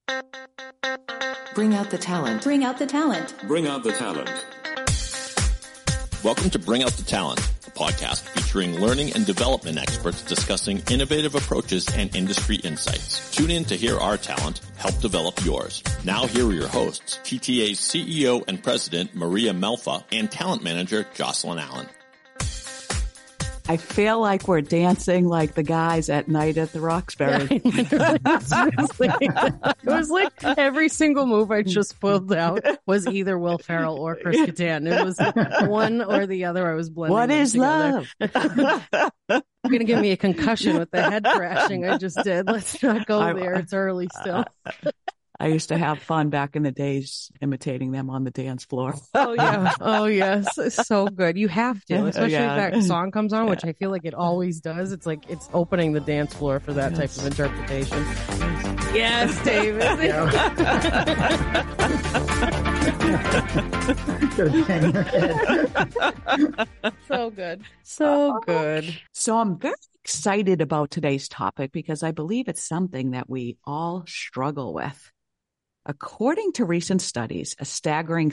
Bring out the talent. Bring out the talent. Bring out the talent. Welcome to Bring Out the Talent, a podcast featuring learning and development experts discussing innovative approaches and industry insights. Tune in to hear our talent help develop yours. Now here are your hosts, TTA's CEO and President, Maria Melfa, and Talent Manager, Jocelyn Allen. I feel like we're dancing like the guys at Night at the Roxbury. It was like every single move I just pulled out was either Will Ferrell or Chris Kattan. It was one or the other. I was blending. What is together. love? You're going to give me a concussion with the head crashing I just did. Let's not go there. It's early still. I used to have fun back in the days imitating them on the dance floor. Oh, yeah. Oh, yes. It's so good. You have to, especially if that song comes on, which I feel like it always does. It's like it's opening the dance floor for that type of interpretation. Yes, David. So good. So good. So I'm very excited about today's topic because I believe it's something that we all struggle with. According to recent studies, a staggering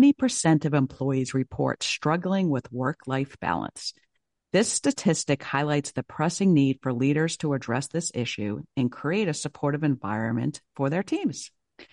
70% of employees report struggling with work-life balance. This statistic highlights the pressing need for leaders to address this issue and create a supportive environment for their teams.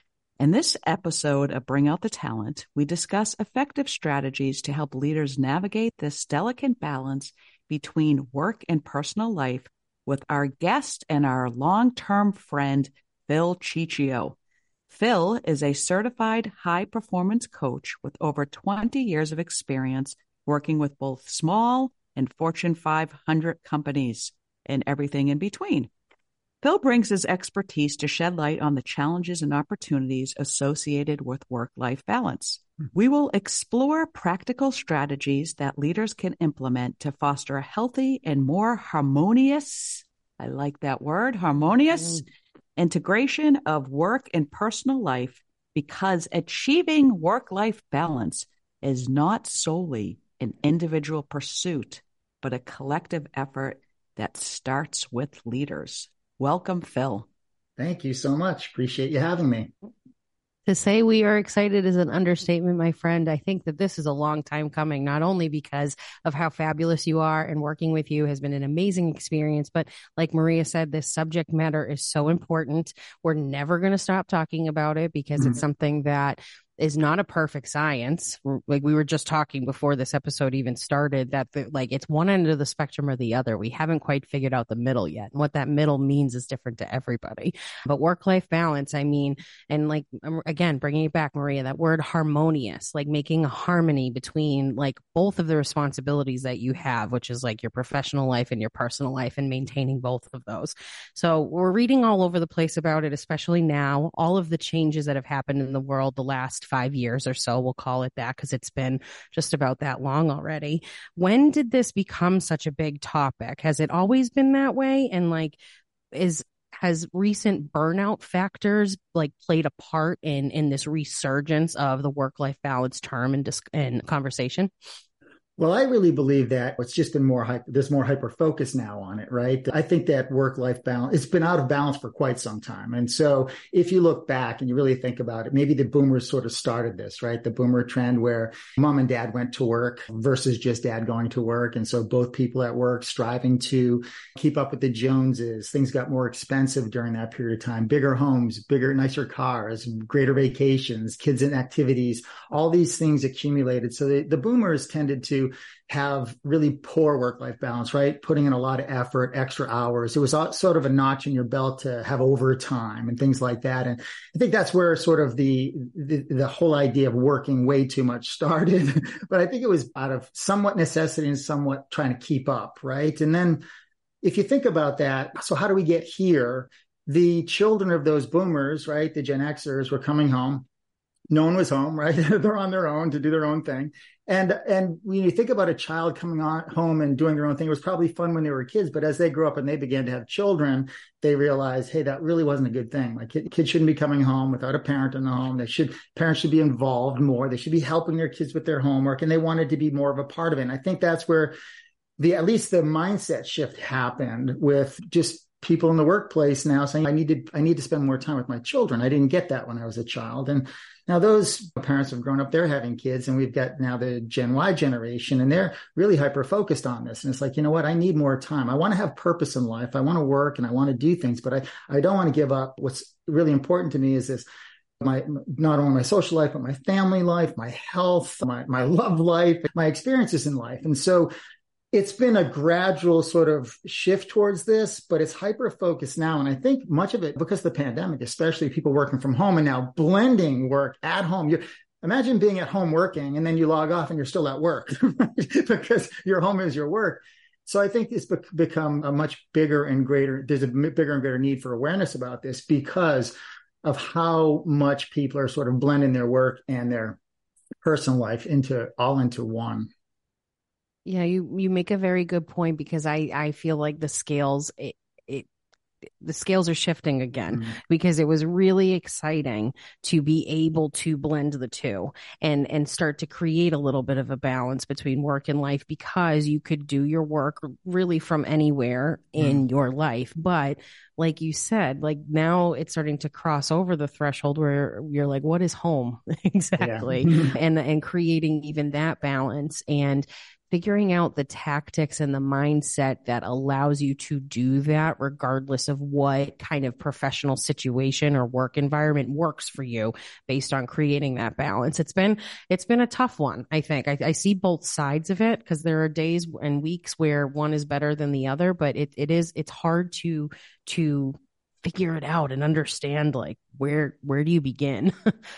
In this episode of Bring Out the Talent, we discuss effective strategies to help leaders navigate this delicate balance between work and personal life with our guest and our long-term friend, Phil Ciccio. Phil is a certified high-performance coach with over 20 years of experience working with both small and Fortune 500 companies and everything in between. Phil brings his expertise to shed light on the challenges and opportunities associated with work-life balance. We will explore practical strategies that leaders can implement to foster a healthy and more harmonious, I like that word, harmonious, integration of work and personal life, because achieving work-life balance is not solely an individual pursuit, but a collective effort that starts with leaders. Welcome, Phil. Thank you so much. Appreciate you having me. To say we are excited is an understatement, my friend. I think that this is a long time coming, not only because of how fabulous you are and working with you has been an amazing experience, but like Maria said, this subject matter is so important. We're never going to stop talking about it because it's something that is not a perfect science. Like we were just talking before this episode even started, that it's one end of the spectrum or the other. We haven't quite figured out the middle yet. And what that middle means is different to everybody. But work-life balance, I mean, and like, again, bringing it back, Maria, that word harmonious, like making a harmony between like both of the responsibilities that you have, which is like your professional life and your personal life, and maintaining both of those. So we're reading all over the place about it, especially now, all of the changes that have happened in the world the last 5 years or so, we'll call it that, because it's been just about that long already. When did this become such a big topic? Has it always been that way? And like, has recent burnout factors like played a part in this resurgence of the work-life balance term and conversation? Well, I really believe that it's just been there's more hyper focus now on it, right? I think that work-life balance, it's been out of balance for quite some time. And so if you look back and you really think about it, maybe the boomers sort of started this, right? The boomer trend where mom and dad went to work versus just dad going to work. And so both people at work striving to keep up with the Joneses. Things got more expensive during that period of time. Bigger homes, bigger, nicer cars, greater vacations, kids and activities, all these things accumulated. So the boomers tended to have really poor work-life balance, right? Putting in a lot of effort, extra hours. It was sort of a notch in your belt to have overtime and things like that. And I think that's where sort of the whole idea of working way too much started. But I think it was out of somewhat necessity and somewhat trying to keep up, right? And then if you think about that, so how do we get here? The children of those boomers, right? The Gen Xers were coming home. No one was home, right? They're on their own to do their own thing. And when you think about a child coming home and doing their own thing, it was probably fun when they were kids. But as they grew up and they began to have children, they realized, hey, that really wasn't a good thing. Like kids shouldn't be coming home without a parent in the home. Parents should be involved more. They should be helping their kids with their homework. And they wanted to be more of a part of it. And I think that's where at least the mindset shift happened with just people in the workplace now saying, I need to spend more time with my children. I didn't get that when I was a child. And now those parents have grown up, they're having kids, and we've got now the Gen Y generation, and they're really hyper-focused on this. And it's like, you know what? I need more time. I want to have purpose in life. I want to work and I want to do things, but I don't want to give up. What's really important to me is this. Not only my social life, but my family life, my health, my love life, my experiences in life. And so it's been a gradual sort of shift towards this, but it's hyper-focused now. And I think much of it, because of the pandemic, especially people working from home and now blending work at home. Imagine being at home working and then you log off and you're still at work because your home is your work. So I think it's become a much bigger and greater, there's a bigger and greater need for awareness about this because of how much people are sort of blending their work and their personal life into one. Yeah, you make a very good point, because I feel like the scales the scales are shifting again, because it was really exciting to be able to blend the two and start to create a little bit of a balance between work and life, because you could do your work really from anywhere in your life. But like you said, like now it's starting to cross over the threshold where you're like, what is home exactly? Yeah. and creating even that balance and figuring out the tactics and the mindset that allows you to do that regardless of what kind of professional situation or work environment works for you, based on creating that balance. It's been a tough one, I think. I see both sides of it, because there are days and weeks where one is better than the other, but it's hard to figure it out and understand, like, where do you begin?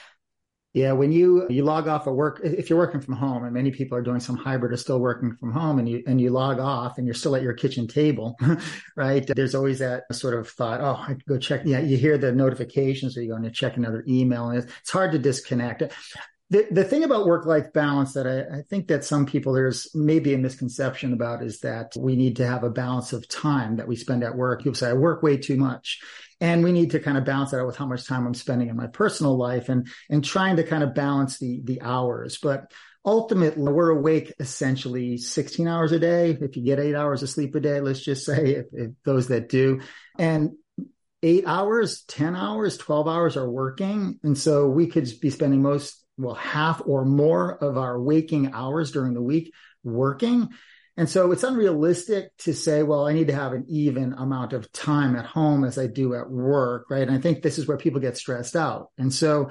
Yeah, when you log off of work, if you're working from home, and many people are doing some hybrid or still working from home, and you log off and you're still at your kitchen table, right? There's always that sort of thought, oh, I could go check. Yeah, you hear the notifications, or you're going to check another email, and it's hard to disconnect. The thing about work-life balance that I think that some people, there's maybe a misconception about, is that we need to have a balance of time that we spend at work. People say, I work way too much. And we need to kind of balance that out with how much time I'm spending in my personal life and trying to kind of balance the hours. But ultimately, we're awake essentially 16 hours a day. If you get 8 hours of sleep a day, let's just say, if those that do. And 8 hours, 10 hours, 12 hours are working. And so we could be spending half or more of our waking hours during the week working. And so it's unrealistic to say, well, I need to have an even amount of time at home as I do at work, right? And I think this is where people get stressed out. And so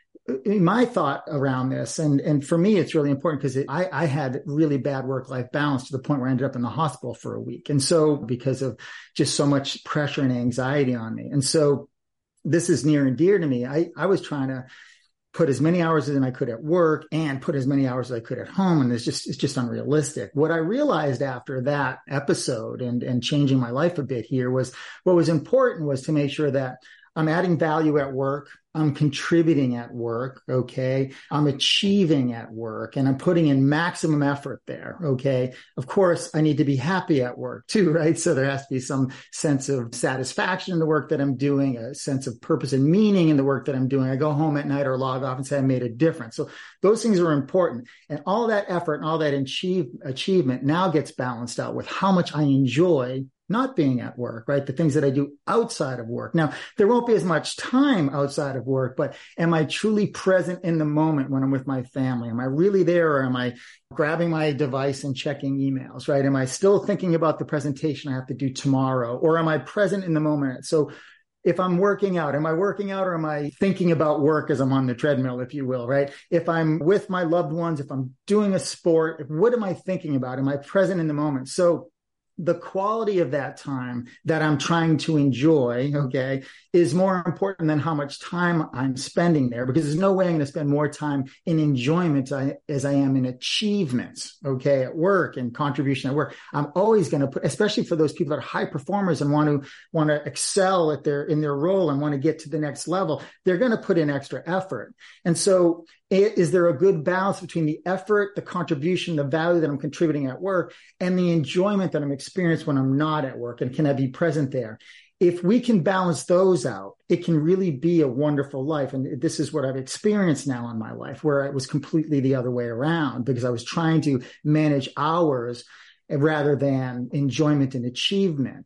my thought around this, and for me, it's really important, because I had really bad work-life balance to the point where I ended up in the hospital for a week. And so because of just so much pressure and anxiety on me. And so this is near and dear to me. I was trying to put as many hours as I could at work and put as many hours as I could at home. And it's just unrealistic. What I realized after that episode and changing my life a bit here was, what was important was to make sure that I'm adding value at work. I'm contributing at work. Okay. I'm achieving at work, and I'm putting in maximum effort there. Okay. Of course, I need to be happy at work too, right? So there has to be some sense of satisfaction in the work that I'm doing, a sense of purpose and meaning in the work that I'm doing. I go home at night or log off and say I made a difference. So those things are important. And all that effort and all that achievement now gets balanced out with how much I enjoy not being at work, right? The things that I do outside of work. Now, there won't be as much time outside of work, but am I truly present in the moment when I'm with my family? Am I really there, or am I grabbing my device and checking emails, right? Am I still thinking about the presentation I have to do tomorrow, or am I present in the moment? So if I'm working out, am I working out, or am I thinking about work as I'm on the treadmill, if you will, right? If I'm with my loved ones, if I'm doing a sport, what am I thinking about? Am I present in the moment? So the quality of that time that I'm trying to enjoy, okay, is more important than how much time I'm spending there, because there's no way I'm going to spend more time in enjoyment as I am in achievements, okay, at work and contribution at work. I'm always going to put, especially for those people that are high performers and want to excel in their role and want to get to the next level, they're going to put in extra effort. And so is there a good balance between the effort, the contribution, the value that I'm contributing at work, and the enjoyment that I'm experiencing when I'm not at work? And can I be present there? If we can balance those out, it can really be a wonderful life. And this is what I've experienced now in my life, where it was completely the other way around, because I was trying to manage hours rather than enjoyment and achievement.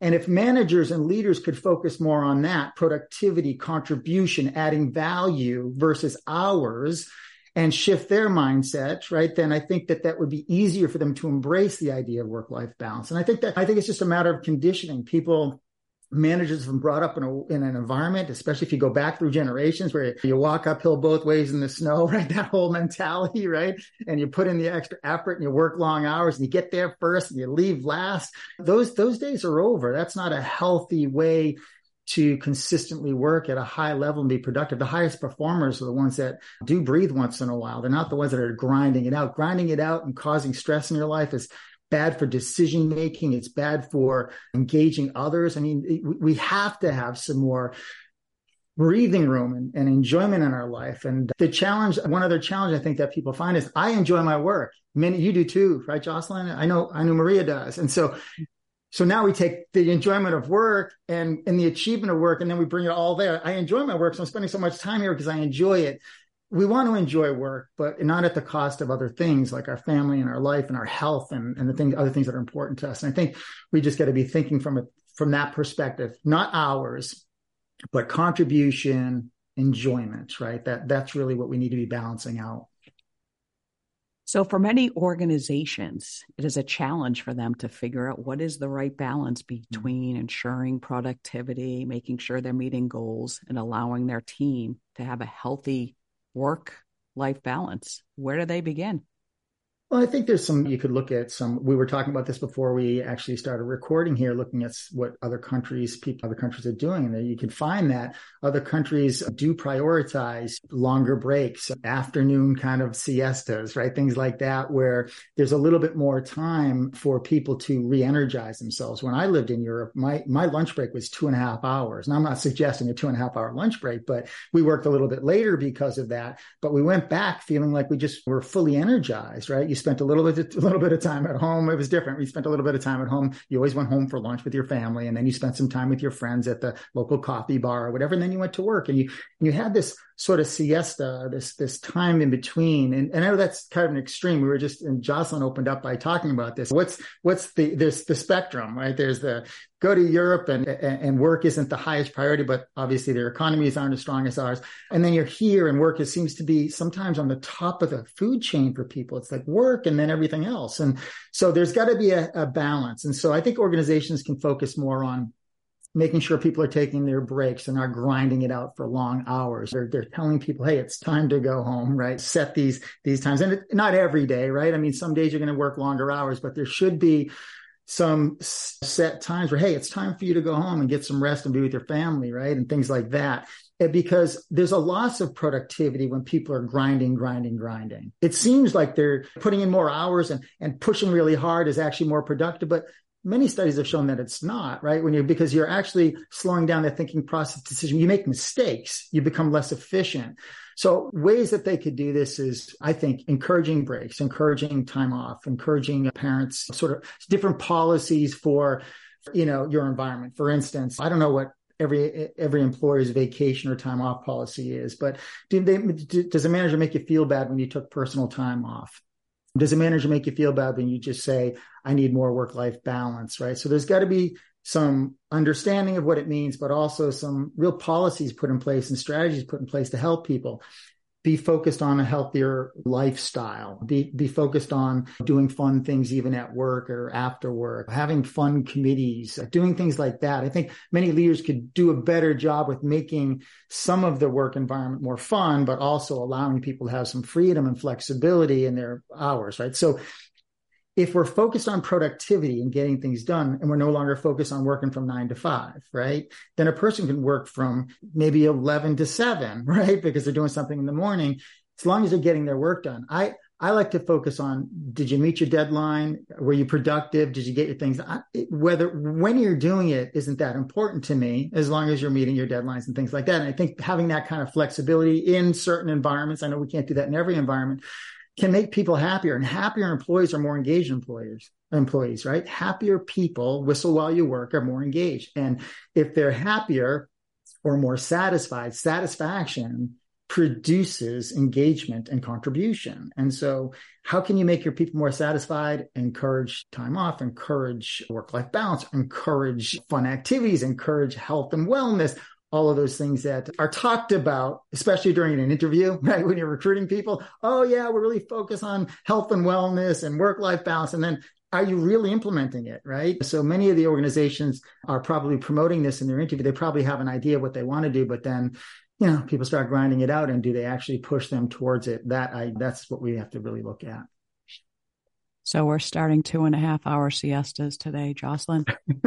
And if managers and leaders could focus more on that, productivity, contribution, adding value versus hours, and shift their mindset, right, then I think that would be easier for them to embrace the idea of work-life balance. And I think it's just a matter of conditioning. Managers have been brought up in an environment, especially if you go back through generations, where you walk uphill both ways in the snow, right? That whole mentality, right? And you put in the extra effort and you work long hours and you get there first and you leave last. Those days are over. That's not a healthy way to consistently work at a high level and be productive. The highest performers are the ones that do breathe once in a while. They're not the ones that are grinding it out. Grinding it out and causing stress in your life is bad for decision making. It's bad for engaging others. I mean, we have to have some more breathing room and enjoyment in our life. And one other challenge I think that people find is, I enjoy my work. You do too, right, Jocelyn? I know Maria does. And so now we take the enjoyment of work and the achievement of work, and then we bring it all there. I enjoy my work, so I'm spending so much time here because I enjoy it. We want to enjoy work, but not at the cost of other things like our family and our life and our health and other things that are important to us. And I think we just got to be thinking from that perspective, not hours, but contribution, enjoyment, right? That's really what we need to be balancing out. So for many organizations, it is a challenge for them to figure out what is the right balance between ensuring productivity, making sure they're meeting goals, and allowing their team to have a healthy work-life balance. Where do they begin? Well, I think there's you could look at we were talking about this before we actually started recording here, looking at what other countries are doing. And you can find that other countries do prioritize longer breaks, afternoon kind of siestas, right? Things like that, where there's a little bit more time for people to re-energize themselves. When I lived in Europe, my lunch break was 2.5 hours. And I'm not suggesting a 2.5 hour lunch break, but we worked a little bit later because of that. But we went back feeling like we just were fully energized, right? You spent a little bit of time at home. It was different. We spent a little bit of time at home. You always went home for lunch with your family, and then you spent some time with your friends at the local coffee bar or whatever. And then you went to work, and you had this sort of siesta, this time in between. And I know that's kind of an extreme. We were and Jocelyn opened up by talking about this. There's the spectrum, right? There's the go to Europe and work isn't the highest priority, but obviously their economies aren't as strong as ours. And then you're here and work seems to be sometimes on the top of the food chain for people. It's like work and then everything else. And so there's got to be a balance. And so I think organizations can focus more on making sure people are taking their breaks and not grinding it out for long hours. They're telling people, hey, it's time to go home, right? Set these times. And not every day, right? I mean, some days you're going to work longer hours, but there should be some set times where, hey, it's time for you to go home and get some rest and be with your family, right? And things like that. Because there's a loss of productivity when people are grinding. It seems like they're putting in more hours and pushing really hard is actually more productive, but many studies have shown that it's not, right? Because you're actually slowing down the thinking process decision. You make mistakes, you become less efficient. So ways that they could do this is, I think, encouraging breaks, encouraging time off, encouraging parents, sort of different policies for, your environment. For instance, I don't know what every employer's vacation or time off policy is, but does a manager make you feel bad when you took personal time off? Does a manager make you feel bad when you just say, I need more work-life balance, right? So there's got to be some understanding of what it means, but also some real policies put in place and strategies put in place to help people be focused on a healthier lifestyle, be focused on doing fun things even at work or after work, having fun committees, doing things like that. I think many leaders could do a better job with making some of the work environment more fun, but also allowing people to have some freedom and flexibility in their hours, right? So if we're focused on productivity and getting things done, and we're no longer focused on working from 9 to 5, right? Then a person can work from maybe 11 to 7, right? Because they're doing something in the morning, as long as they're getting their work done. I like to focus on, did you meet your deadline? Were you productive? Did you get your things? When you're doing it isn't that important to me, as long as you're meeting your deadlines and things like that. And I think having that kind of flexibility in certain environments, I know we can't do that in every environment, can make people happier, and happier employees are more engaged employees, right? Happier people, whistle while you work, are more engaged. And if they're happier or more satisfied, satisfaction produces engagement and contribution. And so how can you make your people more satisfied? Encourage time off, encourage work-life balance, encourage fun activities, encourage health and wellness, all of those things that are talked about, especially during an interview, right? When you're recruiting people, oh yeah, we're really focused on health and wellness and work-life balance. And then are you really implementing it, right? So many of the organizations are probably promoting this in their interview. They probably have an idea of what they want to do, but then, people start grinding it out, and do they actually push them towards it? That's what we have to really look at. So we're starting 2.5-hour siestas today, Jocelyn.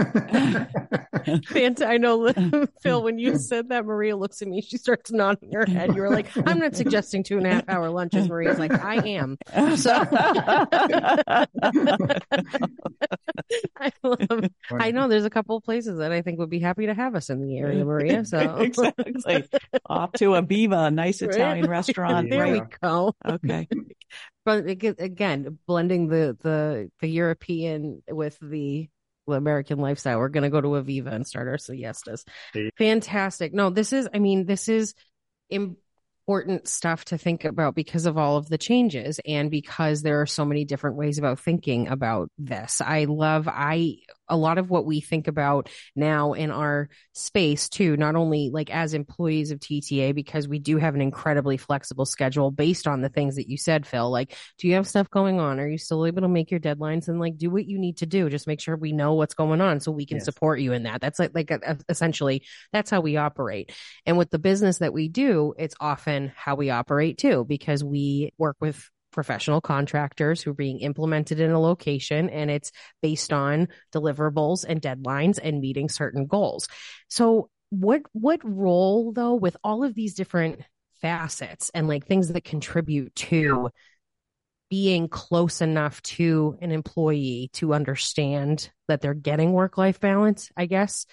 I know, Phil, when you said that, Maria looks at me. She starts nodding her head. You were like, I'm not suggesting 2.5-hour lunches. Maria's like, I am. So I know there's a couple of places that I think would be happy to have us in the area, Maria. So exactly. Off to a Viva, a nice Italian restaurant. There we go. Okay. But again, blending the European with the American lifestyle, we're going to go to Aviva and start our siestas. Fantastic. No, this is important stuff to think about because of all of the changes and because there are so many different ways about thinking about this. A lot of what we think about now in our space too, not only like as employees of TTA, because we do have an incredibly flexible schedule based on the things that you said, Phil, like, do you have stuff going on? Are you still able to make your deadlines and like do what you need to do? Just make sure we know what's going on so we can support you in that. That's essentially that's how we operate. And with the business that we do, it's often how we operate too, because we work with professional contractors who are being implemented in a location, and it's based on deliverables and deadlines and meeting certain goals. So what role, though, with all of these different facets and like things that contribute to being close enough to an employee to understand that they're getting work-life balance, I guess,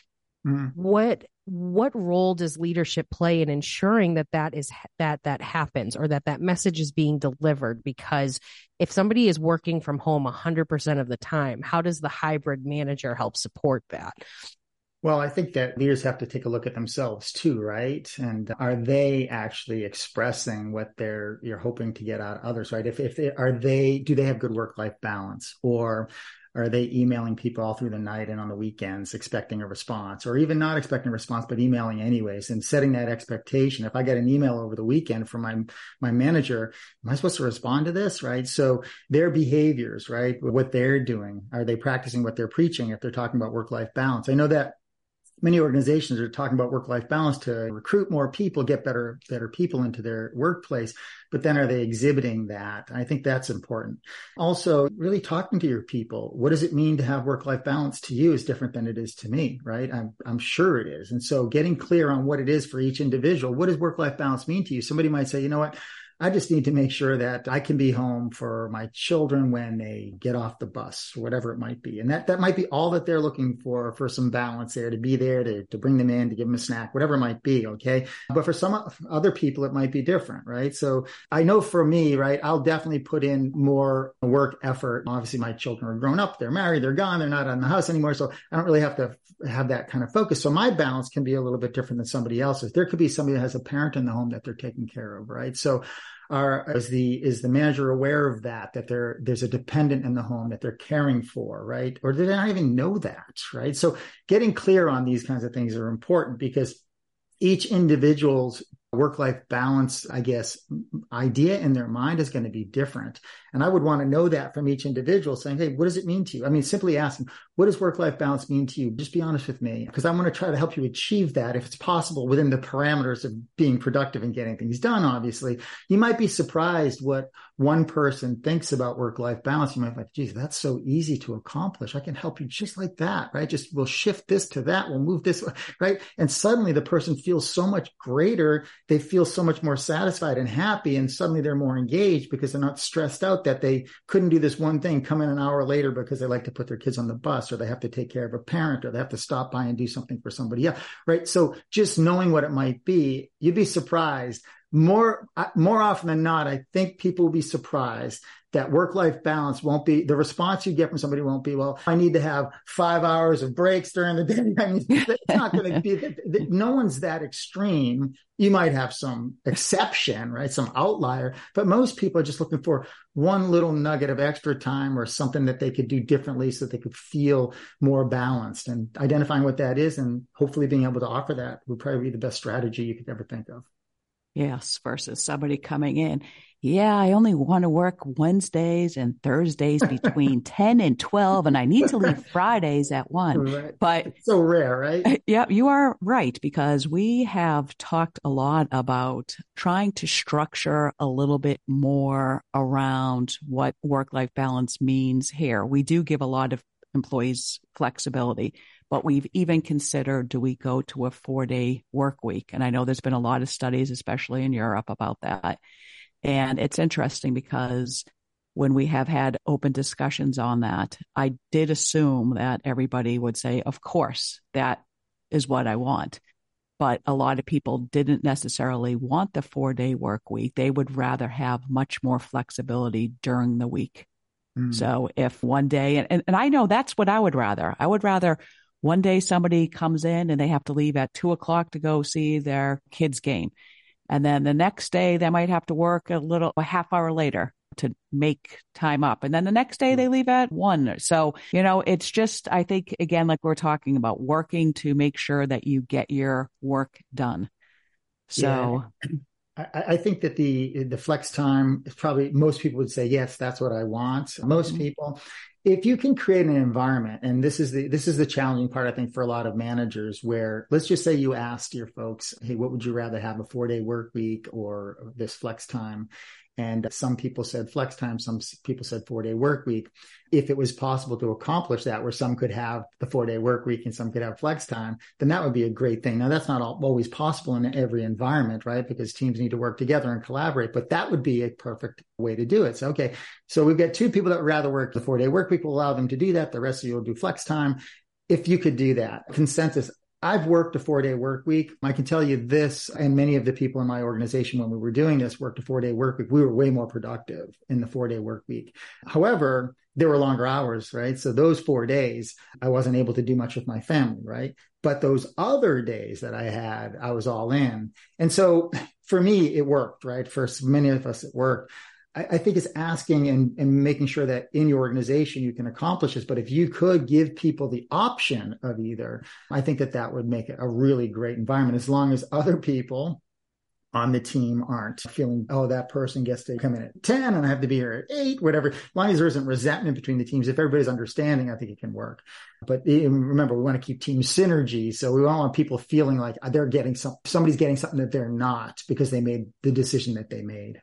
what role does leadership play in ensuring that happens, or that message is being delivered? Because if somebody is working from home 100% of the time, how does the hybrid manager help support that? Well, I think that leaders have to take a look at themselves too, right? And are they actually expressing what you're hoping to get out of others, right? Do they have good work-life balance, or are they emailing people all through the night and on the weekends expecting a response, or even not expecting a response, but emailing anyways and setting that expectation? If I get an email over the weekend from my manager, am I supposed to respond to this, right? So their behaviors, right? What they're doing, are they practicing what they're preaching if they're talking about work-life balance? I know that many organizations are talking about work-life balance to recruit more people, get better people into their workplace, but then are they exhibiting that? I think that's important. Also, really talking to your people. What does it mean to have work-life balance to you is different than it is to me, right? I'm sure it is. And so getting clear on what it is for each individual. What does work-life balance mean to you? Somebody might say, you know what? I just need to make sure that I can be home for my children when they get off the bus, or whatever it might be. And that might be all that they're looking for some balance there, to be there, to bring them in, to give them a snack, whatever it might be. Okay. But for some other people, it might be different, right? So I know for me, right, I'll definitely put in more work effort. Obviously, my children are grown up. They're married. They're gone. They're not in the house anymore. So I don't really have to have that kind of focus. So my balance can be a little bit different than somebody else's. There could be somebody that has a parent in the home that they're taking care of, right? So is the manager aware of that there's a dependent in the home that they're caring for, right? Or do they not even know that, right? So getting clear on these kinds of things are important, because each individual's work-life balance, I guess, idea in their mind is going to be different. And I would want to know that from each individual, saying, hey, what does it mean to you? I mean, simply asking, what does work-life balance mean to you? Just be honest with me, because I want to try to help you achieve that if it's possible within the parameters of being productive and getting things done. Obviously, you might be surprised what one person thinks about work-life balance. You might be like, geez, that's so easy to accomplish. I can help you just like that, right? Just we'll shift this to that. We'll move this, right? And suddenly the person feels so much greater. They feel so much more satisfied and happy. And suddenly they're more engaged because they're not stressed out that they couldn't do this one thing, come in an hour later because they like to put their kids on the bus, or they have to take care of a parent, or they have to stop by and do something for somebody else, right? So just knowing what it might be, you'd be surprised more often than not, I think people will be surprised that work-life balance won't be, the response you get from somebody won't be, well, I need to have 5 hours of breaks during the day. I mean, it's not going to be, no one's that extreme. You might have some exception, right? Some outlier, but most people are just looking for one little nugget of extra time or something that they could do differently so that they could feel more balanced, and identifying what that is and hopefully being able to offer that would probably be the best strategy you could ever think of. Yes, versus somebody coming in. Yeah, I only want to work Wednesdays and Thursdays between 10 and 12, and I need to leave Fridays at 1. Right. But it's so rare, right? Yeah, you are right, because we have talked a lot about trying to structure a little bit more around what work-life balance means here. We do give a lot of employees flexibility, but we've even considered, do we go to a 4-day work week? And I know there's been a lot of studies, especially in Europe, about that. And it's interesting because when we have had open discussions on that, I did assume that everybody would say, of course, that is what I want. But a lot of people didn't necessarily want the 4-day work week. They would rather have much more flexibility during the week. So if one day, and I know that's what I would rather. I would rather one day somebody comes in and they have to leave at 2:00 to go see their kid's game. And then the next day they might have to work a half hour later to make time up. And then the next day they leave at 1. So, it's just, I think, again, like we're talking about, working to make sure that you get your work done. So yeah. I think that the flex time is probably, most people would say, yes, that's what I want. Most people, if you can create an environment, and this is the challenging part, I think, for a lot of managers, where let's just say you asked your folks, hey, what would you rather have, a 4-day work week or this flex time? And some people said flex time, some people said 4-day work week. If it was possible to accomplish that, where some could have the 4-day work week and some could have flex time, then that would be a great thing. Now, that's not always possible in every environment, right? Because teams need to work together and collaborate, but that would be a perfect way to do it. So, okay, so we've got 2 people that would rather work the 4-day work week. Will allow them to do that. The rest of you will do flex time. If you could do that, consensus. I've worked a 4-day work week. I can tell you this, and many of the people in my organization, when we were doing this, worked a 4-day work week. We were way more productive in the 4-day work week. However, there were longer hours, right? So those 4 days, I wasn't able to do much with my family, right? But those other days that I had, I was all in. And so for me, it worked, right? For many of us, it worked. I think it's asking and making sure that in your organization you can accomplish this. But if you could give people the option of either, I think that would make it a really great environment, as long as other people on the team aren't feeling, oh, that person gets to come in at 10 and I have to be here at 8, whatever. As long as there isn't resentment between the teams, if everybody's understanding, I think it can work. But remember, we want to keep team synergy. So we don't want people feeling like they're getting somebody's getting something that they're not because they made the decision that they made.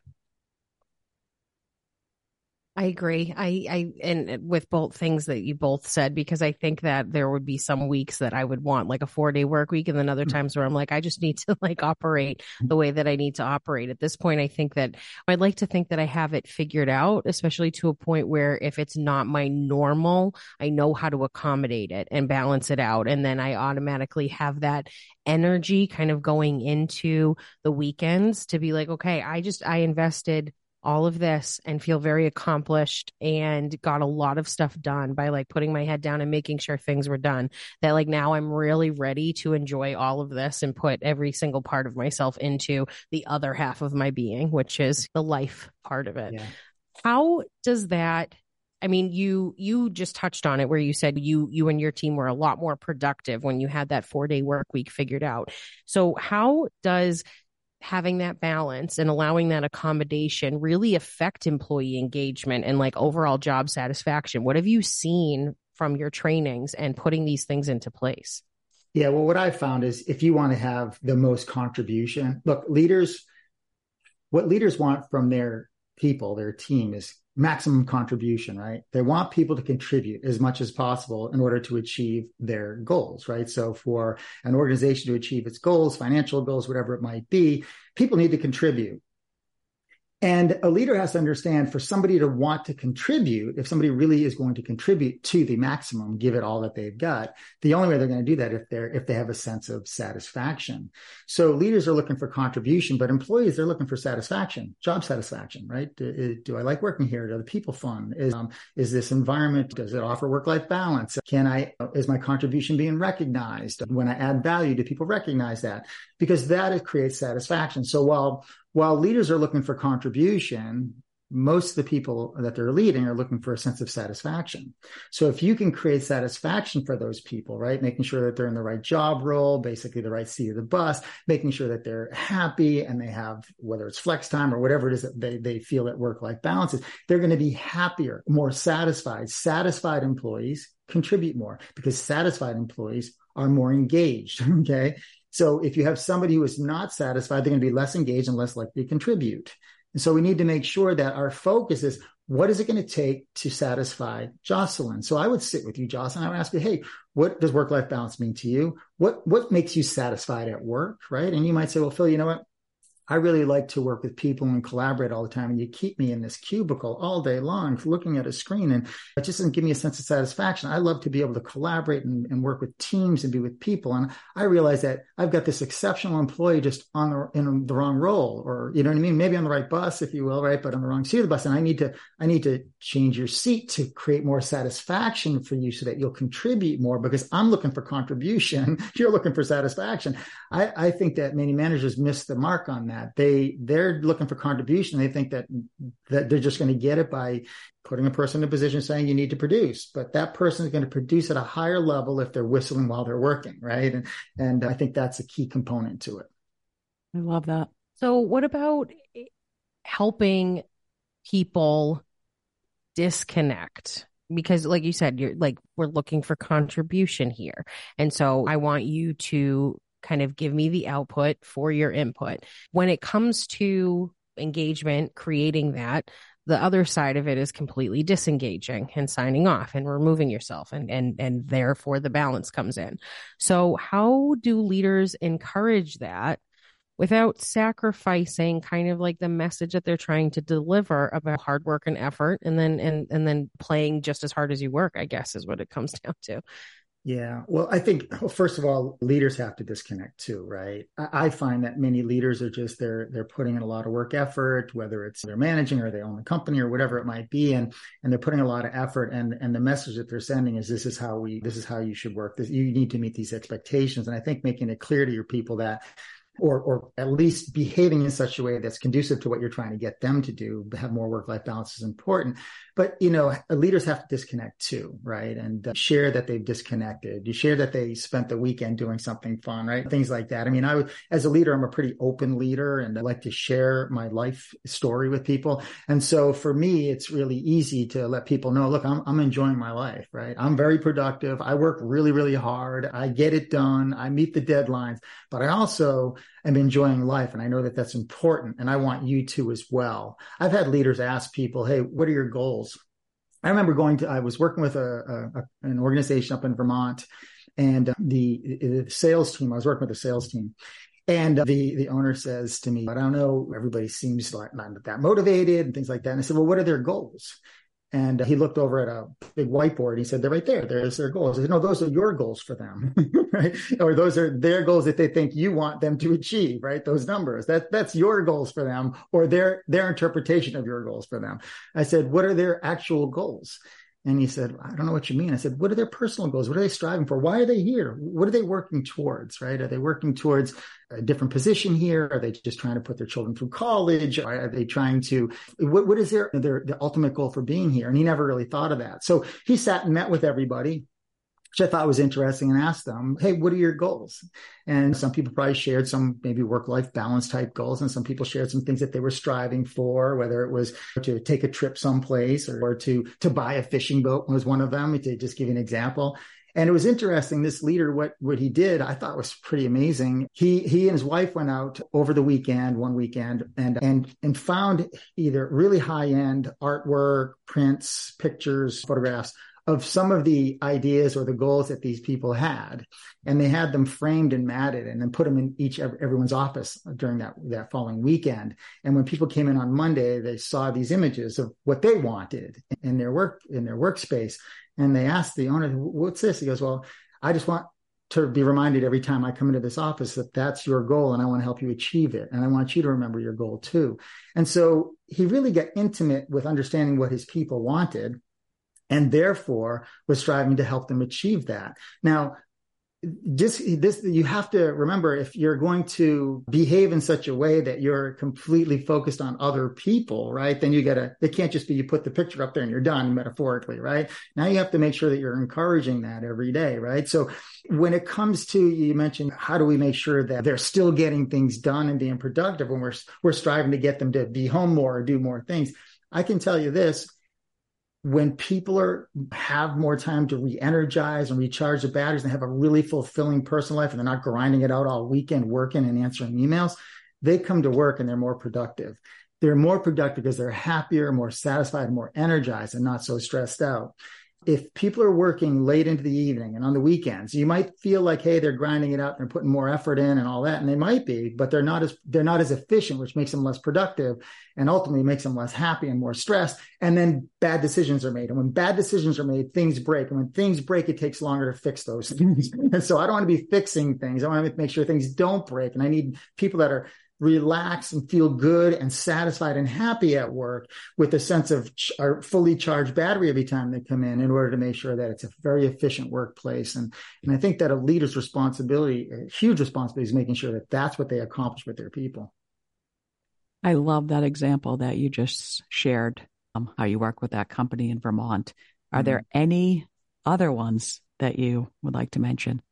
I agree. And with both things that you both said, because I think that there would be some weeks that I would want like a 4-day work week, and then other times where I'm like, I just need to operate the way that I need to operate. At this point, I think that I'd like to think that I have it figured out, especially to a point where if it's not my normal, I know how to accommodate it and balance it out. And then I automatically have that energy kind of going into the weekends to be like, okay, I invested all of this and feel very accomplished and got a lot of stuff done by putting my head down and making sure things were done, that now I'm really ready to enjoy all of this and put every single part of myself into the other half of my being, which is the life part of it. Yeah. How does that, I mean, you just touched on it where you said you and your team were a lot more productive when you had that 4-day work week figured out. So how does having that balance and allowing that accommodation really affect employee engagement and overall job satisfaction? What have you seen from your trainings and putting these things into place? Yeah, well, what I found is if you want to have the most contribution, look, what leaders want from their people, their team, is maximum contribution, right? They want people to contribute as much as possible in order to achieve their goals, right? So for an organization to achieve its goals, financial goals, whatever it might be, people need to contribute. And a leader has to understand, for somebody to want to contribute, if somebody really is going to contribute to the maximum, give it all that they've got, the only way they're going to do that if they have a sense of satisfaction. So leaders are looking for contribution, but employees, they're looking for satisfaction, job satisfaction, right? Do I like working here? Are the people fun? Is this environment, does it offer work-life balance? Is my contribution being recognized? When I add value, do people recognize that? Because that creates satisfaction. So while leaders are looking for contribution, most of the people that they're leading are looking for a sense of satisfaction. So if you can create satisfaction for those people, right, making sure that they're in the right job role, basically the right seat of the bus, making sure that they're happy and they have, whether it's flex time or whatever it is that they feel that work-life balance is, they're going to be happier, more satisfied. Satisfied employees contribute more because satisfied employees are more engaged, okay? So if you have somebody who is not satisfied, they're going to be less engaged and less likely to contribute. And so we need to make sure that our focus is, what is it going to take to satisfy Jocelyn? So I would sit with you, Jocelyn. I would ask you, hey, what does work-life balance mean to you? What makes you satisfied at work, right? And you might say, well, Phil, you know what? I really like to work with people and collaborate all the time. And you keep me in this cubicle all day long looking at a screen, and it just doesn't give me a sense of satisfaction. I love to be able to collaborate and work with teams and be with people. And I realize that I've got this exceptional employee just in the wrong role, or, you know what I mean? Maybe on the right bus, if you will, right? But on the wrong seat of the bus. And I need to change your seat to create more satisfaction for you so that you'll contribute more, because I'm looking for contribution. You're looking for satisfaction. I think that many managers miss the mark on that. They're looking for contribution. They think that they're just going to get it by putting a person in a position saying you need to produce, but that person is going to produce at a higher level if they're whistling while they're working, right? And I think that's a key component to it. I love that. So what about helping people disconnect? Because like you said, we're looking for contribution here. And so I want you to kind of give me the output for your input. When it comes to engagement, creating that, the other side of it is completely disengaging and signing off and removing yourself, and therefore the balance comes in. So how do leaders encourage that without sacrificing kind of like the message that they're trying to deliver about hard work and effort, and then playing just as hard as you work, I guess, is what it comes down to. Yeah. Well, I think, first of all, leaders have to disconnect too, right? I find that many leaders are just, they're putting in a lot of work effort, whether it's they're managing or they own the company or whatever it might be. And they're putting a lot of effort, and the message that they're sending is, this is how you should work. You need to meet these expectations. And I think making it clear to your people that, or at least behaving in such a way that's conducive to what you're trying to get them to do, have more work-life balance, is important. But, leaders have to disconnect too, right? And share that they've disconnected. You share that they spent the weekend doing something fun, right? Things like that. I mean, as a leader, I'm a pretty open leader, and I like to share my life story with people. And so for me, it's really easy to let people know, look, I'm enjoying my life, right? I'm very productive. I work really, really hard. I get it done. I meet the deadlines, but I also am enjoying life. And I know that that's important. And I want you to as well. I've had leaders ask people, hey, what are your goals? I remember I was working with an organization up in Vermont, and the sales team, I was working with a sales team. And the owner says to me, I don't know, everybody seems like not that motivated and things like that. And I said, well, what are their goals? And he looked over at a big whiteboard. He said, they're right there. There's their goals. I said, no, those are your goals for them, right? Or those are their goals that they think you want them to achieve, right? Those numbers, that's your goals for them, or their interpretation of your goals for them. I said, what are their actual goals? And he said, I don't know what you mean. I said, what are their personal goals? What are they striving for? Why are they here? What are they working towards, right? Are they working towards a different position here? Are they just trying to put their children through college? Are they trying to, what is their ultimate goal for being here? And he never really thought of that. So he sat and met with everybody, which I thought was interesting, and asked them, hey, what are your goals? And some people probably shared some maybe work-life balance type goals, and some people shared some things that they were striving for, whether it was to take a trip someplace or to buy a fishing boat was one of them, to just give you an example. And it was interesting, this leader, what he did, I thought was pretty amazing. He and his wife went out over the weekend, one weekend, and found either really high-end artwork, prints, pictures, photographs of some of the ideas or the goals that these people had, and they had them framed and matted and then put them in everyone's office during that following weekend. And when people came in on Monday, they saw these images of what they wanted in their workspace. And they asked the owner, "What's this?" He goes, "Well, I just want to be reminded every time I come into this office that that's your goal, and I want to help you achieve it. And I want you to remember your goal too." And so he really got intimate with understanding what his people wanted, and therefore was striving to help them achieve that. Now, you have to remember, if you're going to behave in such a way that you're completely focused on other people, right? Then it can't just be you put the picture up there and you're done, metaphorically, right? Now you have to make sure that you're encouraging that every day, right? So when it comes to, you mentioned, how do we make sure that they're still getting things done and being productive when we're striving to get them to be home more or do more things? I can tell you this. When people have more time to re-energize and recharge the batteries and have a really fulfilling personal life, and they're not grinding it out all weekend working and answering emails, they come to work and they're more productive. They're more productive because they're happier, more satisfied, more energized, and not so stressed out. If people are working late into the evening and on the weekends, you might feel like, hey, they're grinding it out, they're putting more effort in and all that. And they might be, but they're not as efficient, which makes them less productive and ultimately makes them less happy and more stressed. And then bad decisions are made. And when bad decisions are made, things break. And when things break, it takes longer to fix those things. And so I don't want to be fixing things. I want to make sure things don't break. And I need people that are relax and feel good and satisfied and happy at work with a sense of a fully charged battery every time they come in order to make sure that it's a very efficient workplace. And I think that a leader's responsibility, a huge responsibility, is making sure that that's what they accomplish with their people. I love that example that you just shared, how you work with that company in Vermont. Are there any other ones that you would like to mention?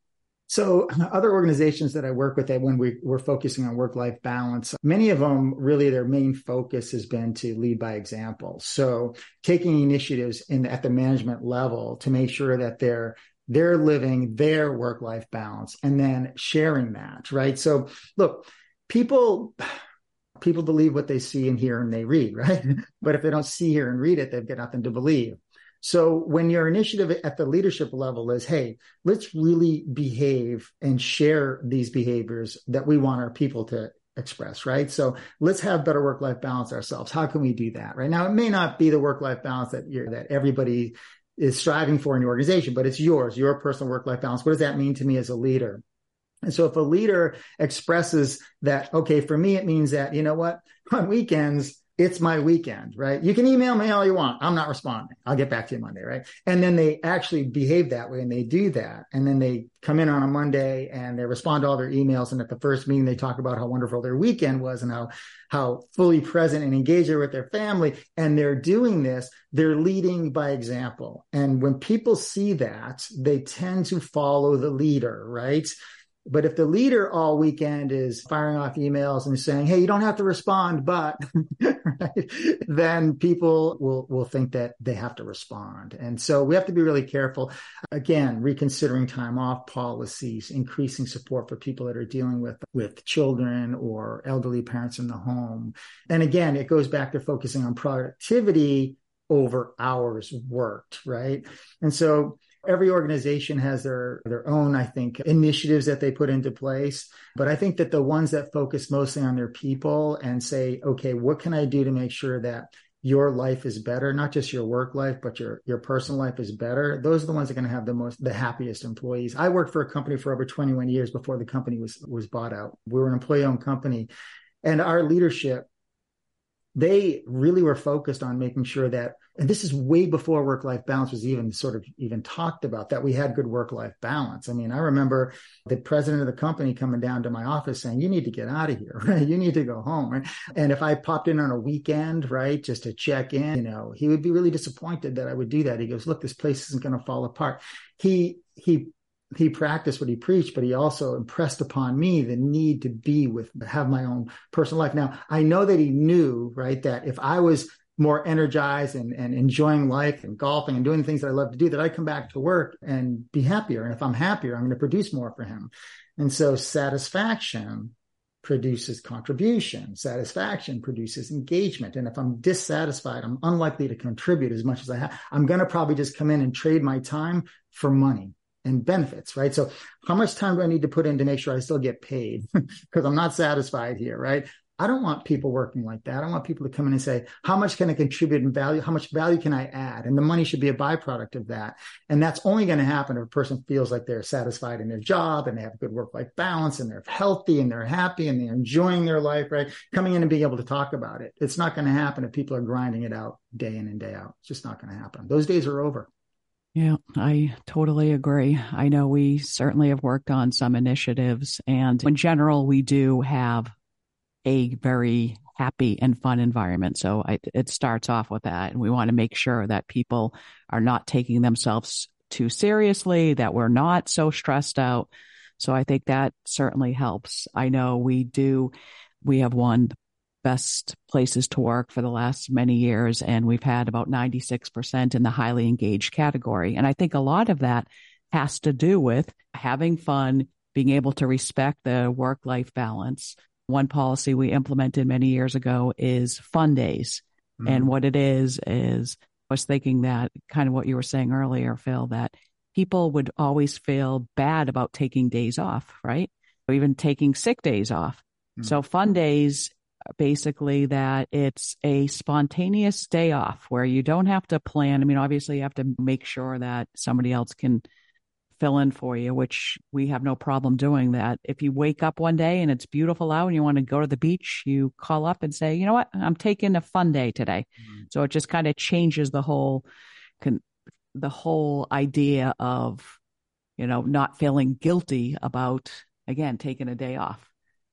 So other organizations that I work with, that when we're focusing on work-life balance, many of them really their main focus has been to lead by example. So taking initiatives at the management level to make sure that they're living their work-life balance and then sharing that, right? So look, people believe what they see and hear and they read, right? But if they don't see, hear, and read it, they've got nothing to believe. So when your initiative at the leadership level is, hey, let's really behave and share these behaviors that we want our people to express, right? So let's have better work-life balance ourselves. How can we do that? Right now, it may not be the work-life balance that everybody is striving for in your organization, but it's your personal work-life balance. What does that mean to me as a leader? And so if a leader expresses that, okay, for me, it means that, you know what, on weekends, it's my weekend, right? You can email me all you want. I'm not responding. I'll get back to you Monday, right? And then they actually behave that way and they do that. And then they come in on a Monday and they respond to all their emails. And at the first meeting, they talk about how wonderful their weekend was and how fully present and engaged they're with their family. And they're doing this, they're leading by example. And when people see that, they tend to follow the leader, right? But if the leader all weekend is firing off emails and saying, hey, you don't have to respond, but right, then people will think that they have to respond. And so we have to be really careful. Again, reconsidering time off policies, increasing support for people that are dealing with children or elderly parents in the home. And again, it goes back to focusing on productivity over hours worked, right? And so every organization has their own, I think, initiatives that they put into place. But I think that the ones that focus mostly on their people and say, okay, what can I do to make sure that your life is better, not just your work life, but your personal life is better. Those are the ones that are going to have the happiest employees. I worked for a company for over 21 years before the company was bought out. We were an employee-owned company, and our leadership, they really were focused on making sure that, and this is way before work-life balance was even talked about, that we had good work-life balance. I mean, I remember the president of the company coming down to my office saying, you need to get out of here, right? You need to go home, right? And if I popped in on a weekend, right, just to check in, he would be really disappointed that I would do that. He goes, look, this place isn't going to fall apart. He practiced what he preached, but he also impressed upon me the need to have my own personal life. Now, I know that he knew, right, that if I was more energized and enjoying life and golfing and doing the things that I love to do, that I'd come back to work and be happier. And if I'm happier, I'm going to produce more for him. And so satisfaction produces contribution. Satisfaction produces engagement. And if I'm dissatisfied, I'm unlikely to contribute as much as I have. I'm going to probably just come in and trade my time for money and benefits, right? So how much time do I need to put in to make sure I still get paid? Because I'm not satisfied here, right? I don't want people working like that. I want people to come in and say, how much can I contribute in value? How much value can I add? And the money should be a byproduct of that. And that's only going to happen if a person feels like they're satisfied in their job and they have a good work-life balance and they're healthy and they're happy and they're enjoying their life, right? Coming in and being able to talk about it. It's not going to happen if people are grinding it out day in and day out. It's just not going to happen. Those days are over. Yeah, I totally agree. I know we certainly have worked on some initiatives, and in general, we do have a very happy and fun environment. So it starts off with that. And we want to make sure that people are not taking themselves too seriously, that we're not so stressed out. So I think that certainly helps. I know we have won best places to work for the last many years, and we've had about 96% in the highly engaged category. And I think a lot of that has to do with having fun, being able to respect the work-life balance. One policy we implemented many years ago is fun days. Mm-hmm. And what it is I was thinking that kind of what you were saying earlier, Phil, that people would always feel bad about taking days off, right? Or even taking sick days off. Mm-hmm. So fun days, basically that it's a spontaneous day off where you don't have to plan. I mean, obviously you have to make sure that somebody else can fill in for you, which we have no problem doing that. If you wake up one day and it's beautiful out and you want to go to the beach, you call up and say, you know what, I'm taking a fun day today. Mm-hmm. So it just kind of changes the whole idea of, not feeling guilty about, again, taking a day off.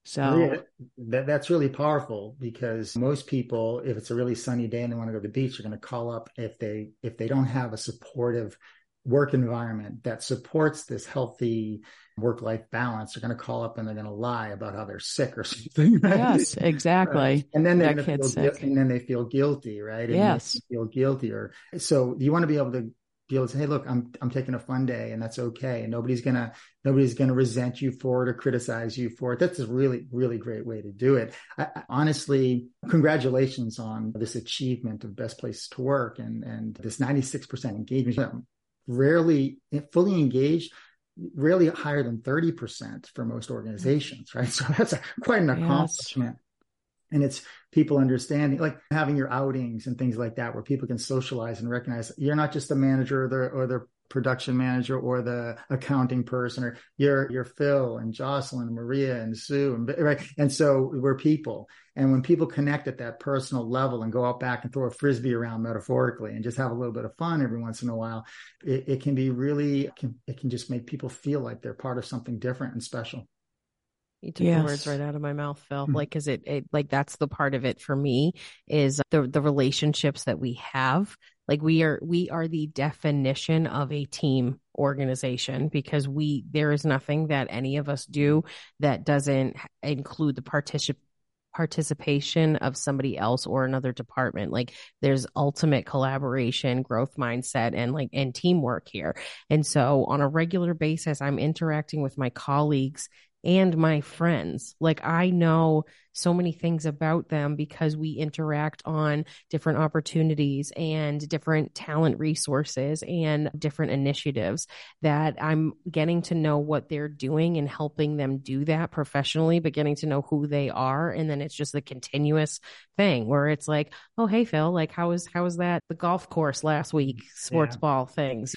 So that's really powerful, because most people, if it's a really sunny day and they want to go to the beach, they're going to call up if they don't have a supportive work environment that supports this healthy work-life balance. They're going to call up and they're going to lie about how they're sick or something. Right? Yes, exactly. Right. And then they feel guilty, right? And yes, feel guilty. So you want to be able to say, hey, look, I'm taking a fun day, and that's okay. And nobody's gonna resent you for it or criticize you for it. That's a really, really great way to do it. Honestly, congratulations on this achievement of best places to work and this 96% engagement. Rarely fully engaged, rarely higher than 30% for most organizations, right? So that's quite an accomplishment. Yes. And it's people understanding, like having your outings and things like that, where people can socialize and recognize you're not just the manager or the production manager or the accounting person, or you're Phil and Jocelyn and Maria and Sue, right? And so we're people. And when people connect at that personal level and go out back and throw a Frisbee around metaphorically and just have a little bit of fun every once in a while, it can be really, it can just make people feel like they're part of something different and special. You took the words right out of my mouth, Phil. Mm-hmm. Like, cause it like, that's the part of it for me is the relationships that we have. Like we are the definition of a team organization, because there is nothing that any of us do that doesn't include the participation of somebody else or another department. Like there's ultimate collaboration, growth mindset, and teamwork here. And so on a regular basis, I'm interacting with my colleagues and my friends. Like I know so many things about them because we interact on different opportunities and different talent resources and different initiatives that I'm getting to know what they're doing and helping them do that professionally, but getting to know who they are. And then it's just a continuous thing where it's like, oh, hey, Phil, like how was that the golf course last week, sports ball things,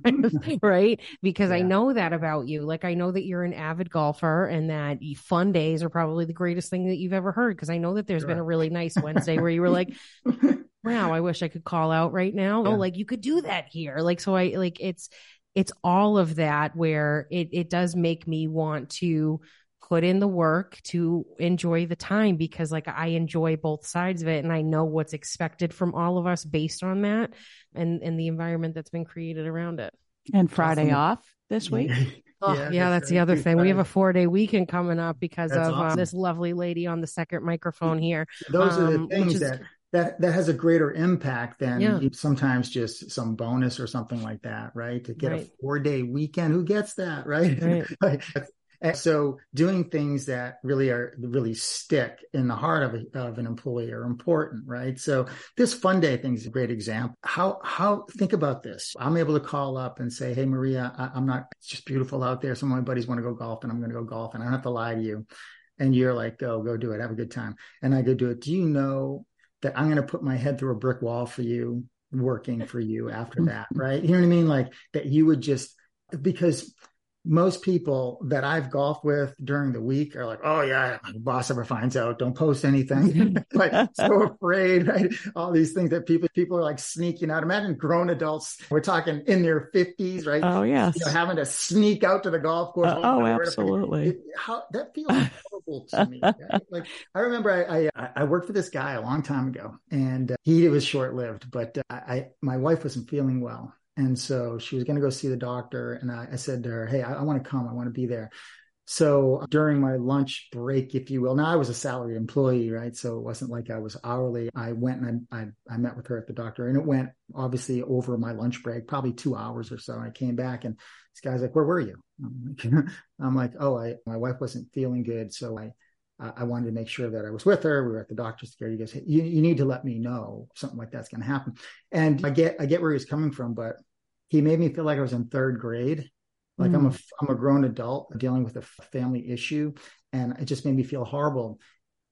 right? Because I know that about you. Like I know that you're an avid golfer and that fun days are probably the greatest thing that you've ever heard. Because I know that there's been a really nice Wednesday where you were like, wow, I wish I could call out right now. Yeah. Oh, like you could do that here. Like, so I like, it's all of that where it does make me want to put in the work to enjoy the time, because like I enjoy both sides of it and I know what's expected from all of us based on that and the environment that's been created around it. And Friday off this week. Oh, that's the other thing. We have a 4-day weekend coming up because of this lovely lady on the second microphone here. Those are the things that has a greater impact than sometimes just some bonus or something like that, right? To get a 4-day weekend, who gets that, right? And so doing things that really stick in the heart of an employee are important, right? So this fun day thing is a great example. How think about this. I'm able to call up and say, hey, Maria, it's just beautiful out there. Some of my buddies want to go golf and I'm going to go golf and I don't have to lie to you. And you're like, go do it. Have a good time. And I go do it. Do you know that I'm going to put my head through a brick wall for you, working for you after that, right? You know what I mean? Like that you would just, because most people that I've golfed with during the week are like, oh yeah, my boss ever finds out, don't post anything. Like so afraid, right? All these things that people are like sneaking out. Imagine grown adults, we're talking in their 50s, right? Oh yes. Having to sneak out to the golf course. Absolutely. That feels horrible to me. Right? Like I remember I worked for this guy a long time ago and he was short-lived, but my wife wasn't feeling well. And so she was going to go see the doctor. And I said to her, hey, I want to come. I want to be there. So during my lunch break, if you will, now I was a salaried employee, right? So it wasn't like I was hourly. I went and I met with her at the doctor and it went obviously over my lunch break, probably 2 hours or so. And I came back and this guy's like, where were you? I'm like, my wife wasn't feeling good. So I wanted to make sure that I was with her. We were at the doctor's care. He goes, hey, you need to let me know something like that's going to happen. And I get where he's coming from, but he made me feel like I was in third grade. Like I'm a grown adult dealing with a family issue. And it just made me feel horrible.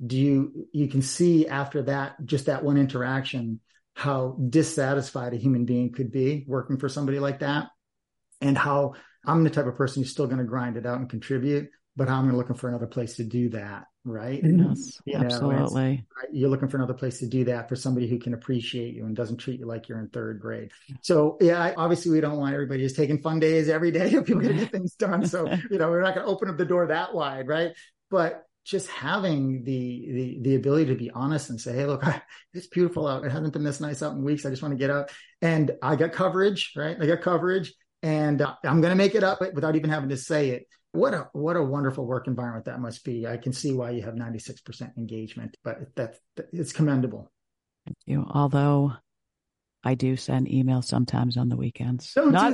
You can see after that, just that one interaction, how dissatisfied a human being could be working for somebody like that. And how I'm the type of person who's still going to grind it out and contribute, but how I'm looking for another place to do that. Right. Yes, absolutely. You're looking for another place to do that for somebody who can appreciate you and doesn't treat you like you're in third grade. So yeah, obviously we don't want everybody just taking fun days every day if people are going to get things done. So, we're not going to open up the door that wide. Right. But just having the ability to be honest and say, hey, look, it's beautiful out. It hasn't been this nice out in weeks. I just want to get out and I got coverage, right? I got coverage and I'm going to make it up without even having to say it. What a wonderful work environment that must be. I can see why you have 96% engagement, but it's commendable. Thank you. Although I do send emails sometimes on the weekends. Don't do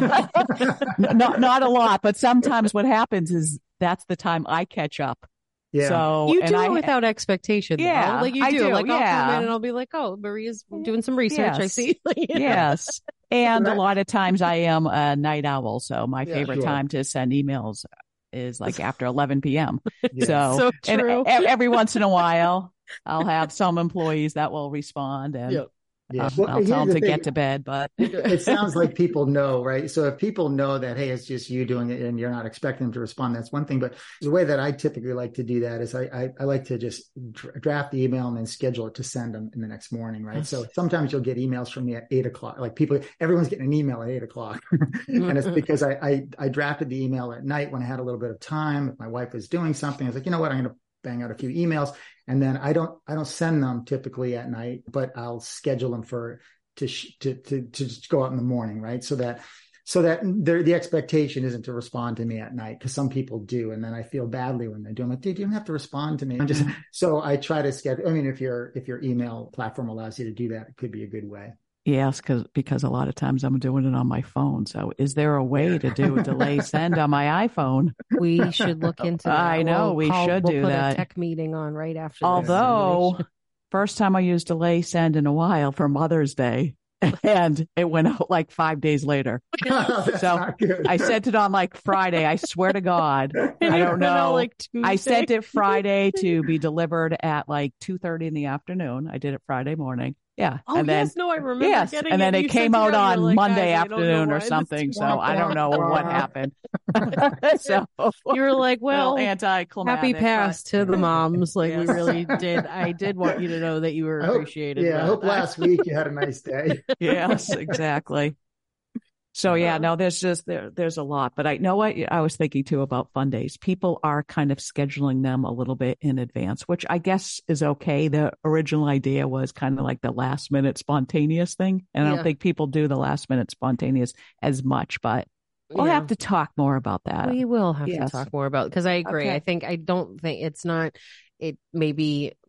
that. not a lot, but sometimes what happens is that's the time I catch up. Yeah. So you do it without expectation. Yeah, like you do. Like I'll come in and I'll be like, oh, Maria's doing some research. Yes. I see. Yes. And a lot of times I am a night owl. So my favorite time to send emails is like after 11 p.m. Yeah. So true. And every once in a while, I'll have some employees that will respond and I'll tell them to get to bed, but it sounds like people know, right? So if people know that, hey, it's just you doing it and you're not expecting them to respond, that's one thing. But the way that I typically like to do that is I like to just draft the email and then schedule it to send them in the next morning, right? So sometimes you'll get emails from me at 8:00. Like everyone's getting an email at 8:00. And it's because I drafted the email at night when I had a little bit of time. If my wife was doing something, I was like, you know what, I'm going to bang out a few emails. And then I don't send them typically at night, but I'll schedule them to just go out in the morning, right? So that the expectation isn't to respond to me at night, because some people do, and then I feel badly when they do. I'm like, dude, you don't have to respond to me. So I try to schedule. I mean, if your email platform allows you to do that, it could be a good way. Yes, because a lot of times I'm doing it on my phone. So is there a way to do a delay send on my iPhone? We should look into that. I know we should do put that. A tech meeting on right after. Although first time I used delay send in a while for Mother's Day, and it went out like 5 days later. So I sent it on like Friday. I swear to God, I don't know. Like I sent it Friday to be delivered at like 2:30 in the afternoon. I did it Friday morning. Yeah. Oh, and then, yes. No, I remember. Yes. And then it came out on Monday afternoon or something. So I don't know what happened. So you were like, well, anticlimactic. Happy pass to the moms. Like we really did. I did want you to know that you were appreciated. I hope last week you had a nice day. Yes, exactly. So no, there's a lot, but I know what I was thinking too about fun days. People are kind of scheduling them a little bit in advance, which I guess is okay. The original idea was kind of like the last minute spontaneous thing. And I don't think people do the last minute spontaneous as much, but we'll have to talk more about that. We will have to talk more about it, because I agree. Okay. I don't think it's not, it maybe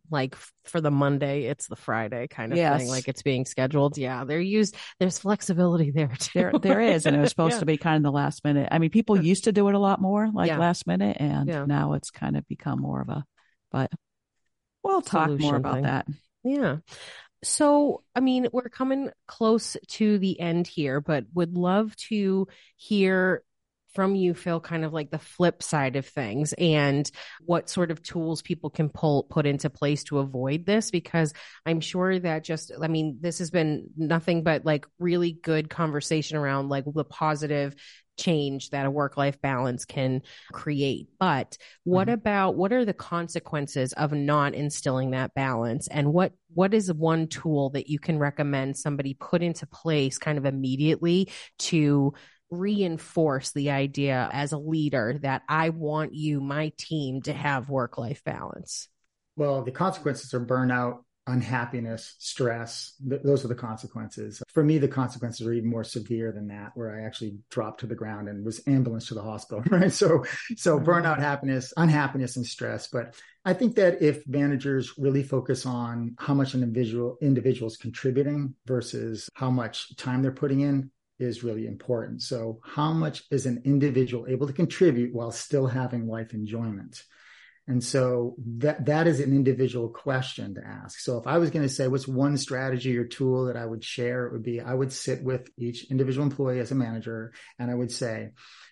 like for the Monday, it's the Friday kind of thing, like it's being scheduled. Yeah, there's flexibility there too. There is, and it was supposed to be kind of the last minute. I mean, people used to do it a lot more, like last minute, and now it's kind of become more of but we'll talk more about that. Yeah. So, I mean, we're coming close to the end here, but would love to hear from you, Phil, kind of like the flip side of things and what sort of tools people can put into place to avoid this, because I'm sure that this has been nothing but like really good conversation around like the positive change that a work-life balance can create. But what are the consequences of not instilling that balance? And what is one tool that you can recommend somebody put into place kind of immediately to reinforce the idea as a leader that I want my team to have work-life balance? Well, the consequences are burnout, unhappiness, stress. Those are the consequences. For me, the consequences are even more severe than that, where I actually dropped to the ground and was ambulanced to the hospital, right? So burnout, unhappiness, and stress. But I think that if managers really focus on how much an individual is contributing versus how much time they're putting in, is really important. So how much is an individual able to contribute while still having life enjoyment? And so that is an individual question to ask. So if I was going to say what's one strategy or tool that I would share, it would be I would sit with each individual employee as a manager, and I would say,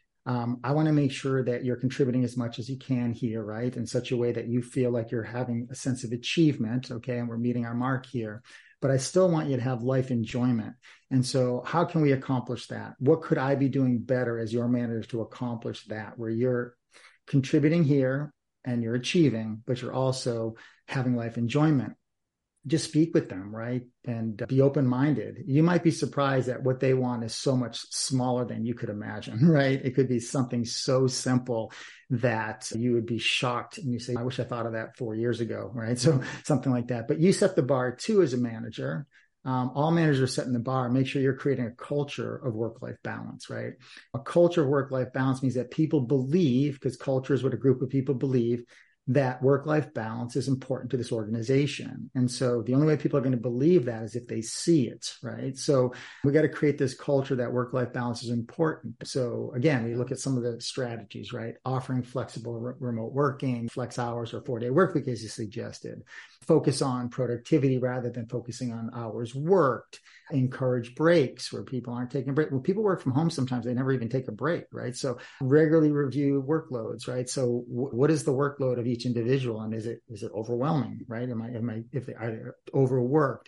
I want to make sure that you're contributing as much as you can here, right? In such a way that you feel like you're having a sense of achievement, okay, and we're meeting our mark here. But I still want you to have life enjoyment. And so how can we accomplish that? What could I be doing better as your manager to accomplish that, where you're contributing here and you're achieving, but you're also having life enjoyment? Just speak with them, right? And be open-minded. You might be surprised that what they want is so much smaller than you could imagine, right? It could be something so simple that you would be shocked and you say, I wish I thought of that 4 years ago, right? So something like that. But you set the bar too as a manager. All managers are setting the bar. Make sure you're creating a culture of work-life balance, right? A culture of work-life balance means that people believe, because culture is what a group of people believe, that work-life balance is important to this organization. And so the only way people are going to believe that is if they see it, right? So we got to create this culture that work-life balance is important. So again, we look at some of the strategies, right? Offering flexible remote working, flex hours, or 4-day work week, as you suggested. Focus on productivity rather than focusing on hours worked. Encourage breaks where people aren't taking a break. When people work from home, sometimes they never even take a break, right? So regularly review workloads, right? So what is the workload of each individual, and is it overwhelming, right? If they are overworked?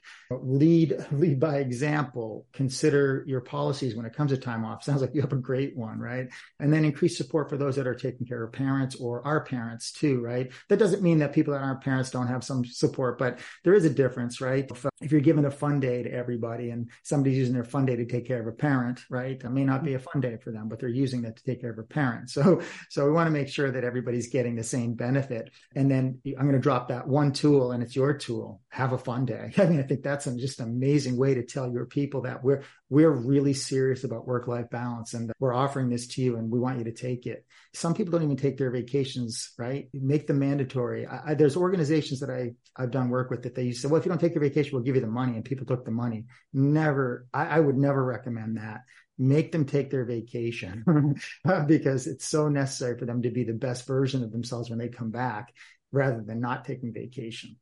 Lead by example. Consider your policies when it comes to time off. Sounds like you have a great one, right? And then increase support for those that are taking care of parents or our parents too, right? That doesn't mean that people that aren't parents don't have some support, but there is a difference, right? If you're giving a fun day to everybody and somebody's using their fun day to take care of a parent, right? It may not be a fun day for them, but they're using that to take care of a parent. So we want to make sure that everybody's getting the same benefit. And then I'm going to drop that one tool, and it's your tool. Have a fun day. I mean, I think that's just an amazing way to tell your people that we're really serious about work-life balance, and we're offering this to you and we want you to take it. Some people don't even take their vacations, right? Make them mandatory. There's organizations that I've done work with that they used to say, well, if you don't take your vacation, we'll give you the money, and people took the money. Never. I would never recommend that. Make them take their vacation because it's so necessary for them to be the best version of themselves when they come back, rather than not taking vacation.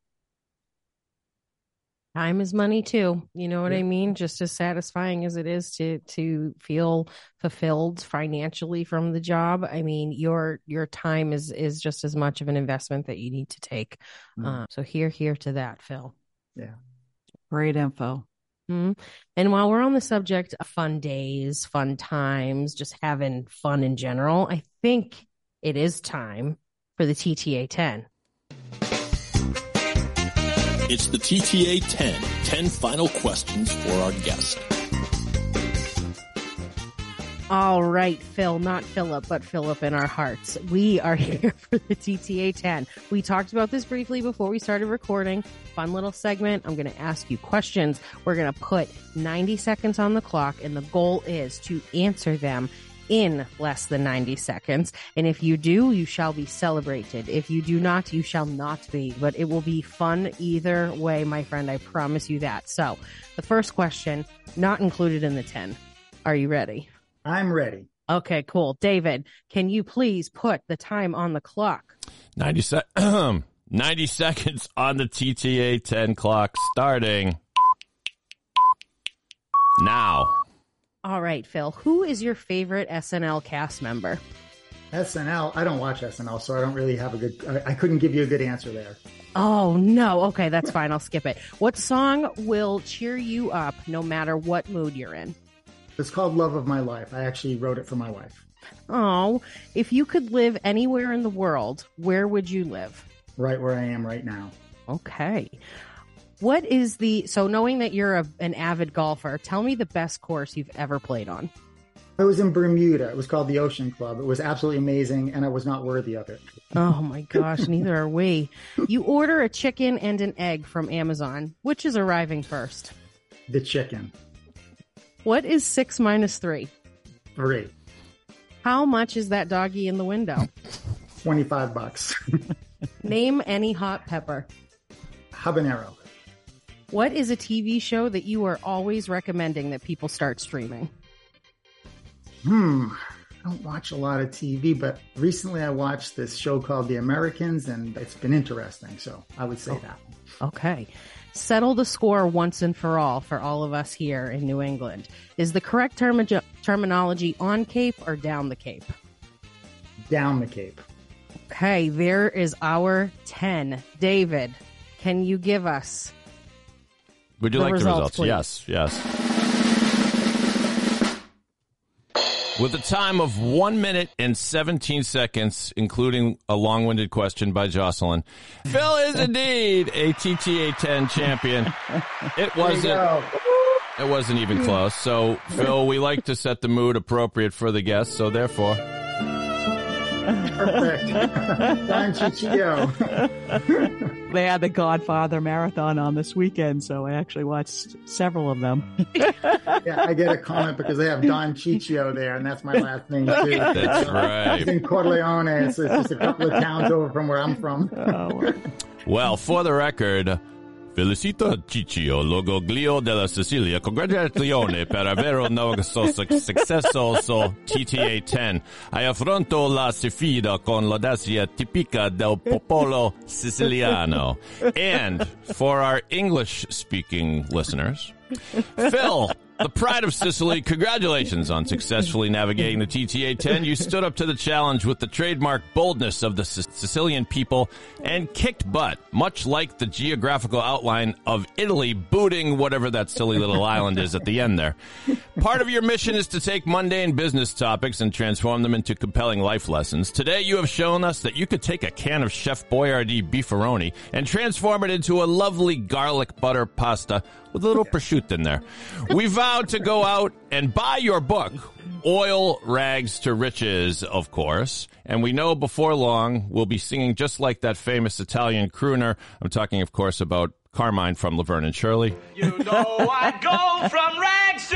Time is money too. You know what I mean? Just as satisfying as it is to feel fulfilled financially from the job. I mean, your time is just as much of an investment that you need to take. So here to that, Phil. Yeah. Great info. Mm-hmm. And while we're on the subject of fun days, fun times, just having fun in general, I think it is time for the TTA 10. It's the TTA 10 final questions for our guest. All right, Phil, not Philip, but Philip in our hearts. We are here for the TTA 10. We talked about this briefly before we started recording. Fun little segment. I'm going to ask you questions. We're going to put 90 seconds on the clock, and the goal is to answer them in less than 90 seconds. And if you do, you shall be celebrated. If you do not, you shall not be. But it will be fun either way, my friend. I promise you that. So the first question, not included in the 10. Are you ready? I'm ready. Okay, cool. David, can you please put the time on the clock? 90 seconds on the TTA 10 clock starting now. All right, Phil, who is your favorite SNL cast member? SNL, I don't watch SNL, so I don't really have I couldn't give you a good answer there. Oh, no. Okay, that's fine. I'll skip it. What song will cheer you up no matter what mood you're in? It's called Love of My Life. I actually wrote it for my wife. Oh, if you could live anywhere in the world, where would you live? Right where I am right now. Okay. So knowing that you're an avid golfer, tell me the best course you've ever played on. I was in Bermuda. It was called the Ocean Club. It was absolutely amazing, and I was not worthy of it. Oh my gosh, neither are we. You order a chicken and an egg from Amazon. Which is arriving first? The chicken. What is 6 minus 3? 3. How much is that doggy in the window? $25. Name any hot pepper. Habanero. What is a TV show that you are always recommending that people start streaming? I don't watch a lot of TV, but recently I watched this show called The Americans, and it's been interesting, so I would say that. Okay. Settle the score once and for all of us here in New England. Is the correct terminology on Cape or down the Cape? Down the Cape. Okay, there is our 10. David, can you give us Would you like the results? Please? Yes. With a time of 1 minute and 17 seconds, including a long-winded question by Jocelyn, Phil is indeed a TTA 10 champion. It wasn't even close. So, Phil, we like to set the mood appropriate for the guests, so therefore... Perfect. Don Ciccio. They had the Godfather marathon on this weekend, so I actually watched several of them. Yeah, I get a comment because they have Don Ciccio there, and that's my last name, too. That's right. It's in Corleone. It's just a couple of towns over from where I'm from. Well, for the record... Felicito Ciccio, Logoglio della Sicilia. Congratulazioni per aver un nuovo successo su TTA 10. Hai affrontato la sfida con l'audacia tipica del popolo siciliano. And for our English-speaking listeners, Phil, the pride of Sicily, congratulations on successfully navigating the TTA 10. You stood up to the challenge with the trademark boldness of the Sicilian people and kicked butt, much like the geographical outline of Italy booting whatever that silly little island is at the end there. Part of your mission is to take mundane business topics and transform them into compelling life lessons. Today, you have shown us that you could take a can of Chef Boyardee beefaroni and transform it into a lovely garlic butter pasta with a little prosciutto in there. We vowed to go out and buy your book, Oil Rags to Riches, of course. And we know before long we'll be singing just like that famous Italian crooner. I'm talking, of course, about Carmine from Laverne and Shirley. You know I'd go from rags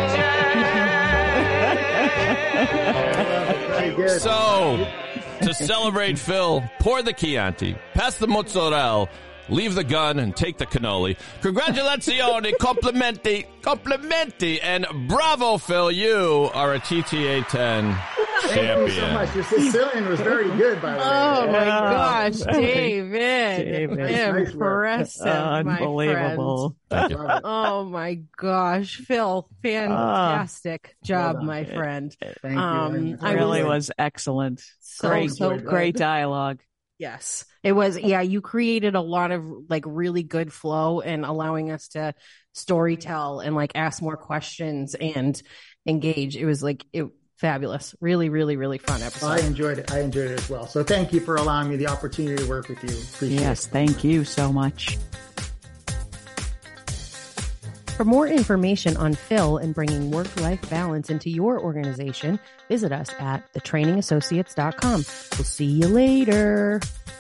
to riches. So, to celebrate Phil, pour the Chianti, pass the mozzarella, leave the gun, and take the cannoli. Congratulazioni, complimenti, and bravo, Phil. You are a TTA 10 champion. Thank you so much. Your Sicilian was very good, by the way. Oh, my gosh, David. Nice Impressive, unbelievable. my friend. Oh, my gosh. Phil, fantastic job, my friend. Thank you. It really was excellent. Great dialogue. Yes, it was. Yeah, you created a lot of really good flow and allowing us to storytell and ask more questions and engage. It was fabulous. Really, really, really fun episode. I enjoyed it. As well. So thank you for allowing me the opportunity to work with you. Appreciate it. Thank you so much. For more information on Phil and bringing work-life balance into your organization, visit us at thetrainingassociates.com. We'll see you later.